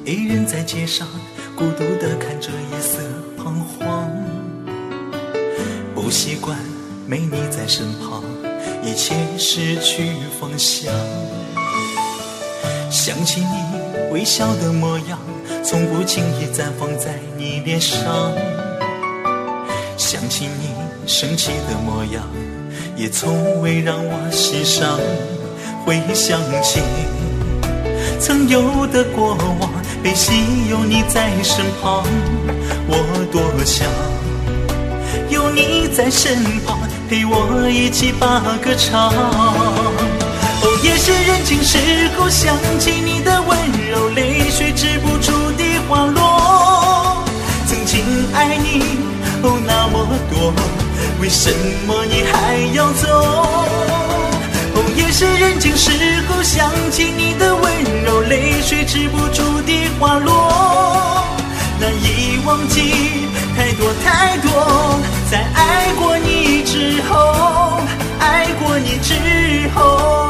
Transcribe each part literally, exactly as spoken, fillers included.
一人在街上孤独地看着夜色彷徨，不习惯没你在身旁，一切失去方向。想起你微笑的模样，从不轻易绽放在你脸上。想起你生气的模样，也从未让我欣赏。回想起曾有的过往，悲喜有你在身旁，我多想有你在身旁，陪我一起把歌唱。哦，夜深人静时候，想起你的温柔，泪水止不住地滑落。曾经爱你哦那么多，为什么你还要走？哦，夜深人静时候，想起你的温柔，泪水止不住地滑落。难以忘记太多太多，在爱过你之后，爱过你之后。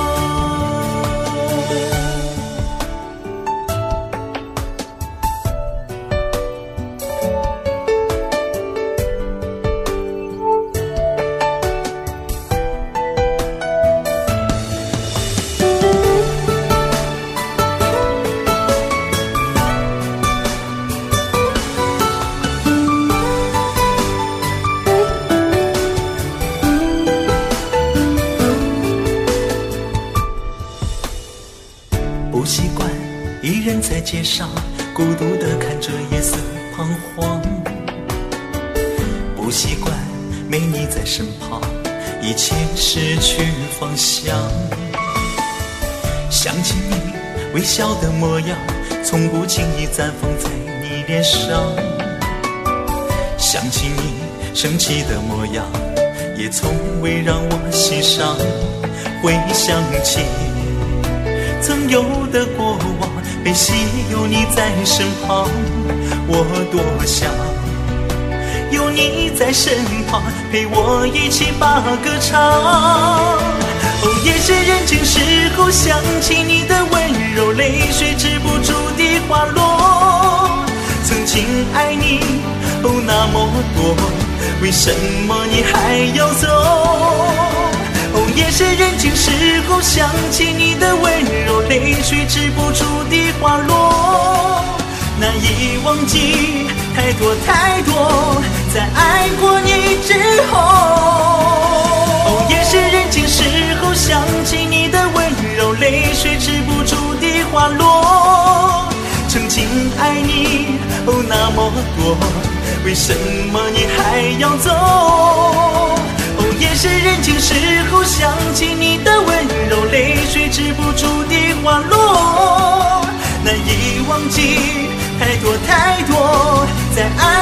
不习惯一人在街上孤独地看着夜色彷徨，不习惯没你在身旁，一切失去方向。想起你微笑的模样，从不轻易绽放在你脸上。想起你生气的模样，也从未让我欣赏。回想起曾有的过往，悲喜有你在身旁，我多想有你在身旁，陪我一起把歌唱。哦，夜深人静时候，想起你的温柔，泪水止不住地滑落。曾经爱你哦那么多，为什么你还要走？哦，夜深人静时候，想起你的温柔，泪水止不住地滑落。难以忘记太多太多，在爱过你之后。哦，夜深人静时候，想起你的温柔，泪水止不住地滑落。曾经爱你哦那么多，为什么你还要走？哦，夜深人静时候，想起你的温柔，泪水止不住地滑落。难以忘记太多太多，在爱